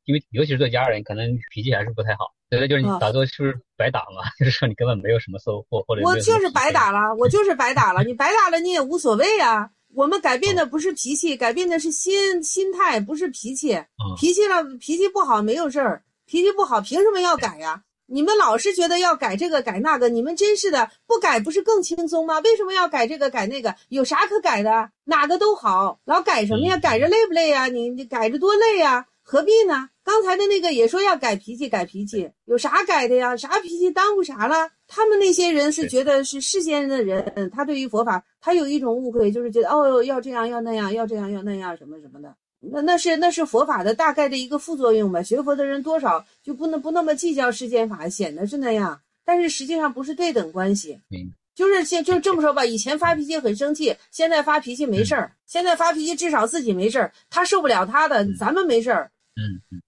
因为尤其是对家人，可能脾气还是不太好。觉得就是你打坐是不是白打嘛？就是说你根本没有什么收获，或者没有什么我就是体会。 白打了，我就是白打了，你白打了你也无所谓啊。我们改变哦， 的不是脾气，改变的是心态，不是脾气。 哦， 脾气不好没有事儿，脾气不好凭什么要改呀？你们老是觉得要改这个改那个，你们真是的，不改不是更轻松吗？为什么要改这个改那个？有啥可改的？哪个都好，老改什么呀？改着累不累呀？你改着多累呀？何必呢？刚才的那个也说要改脾气，改脾气，有啥改的呀？啥脾气耽误啥了？他们那些人是对， 觉得是世间的人，他对于佛法，他有一种误会，就是觉得哦要这样要那样，要这样要那样什么什么的。那是佛法的大概的一个副作用吧。学佛的人多少就不那么计较世间法，显得是那样，但是实际上不是对等关系。 明就这么说吧，以前发脾气很生气，现在发脾气没事嗯儿。现在发脾气至少自己没事儿，他受不了他的， 嗯咱们没事儿。 嗯嗯。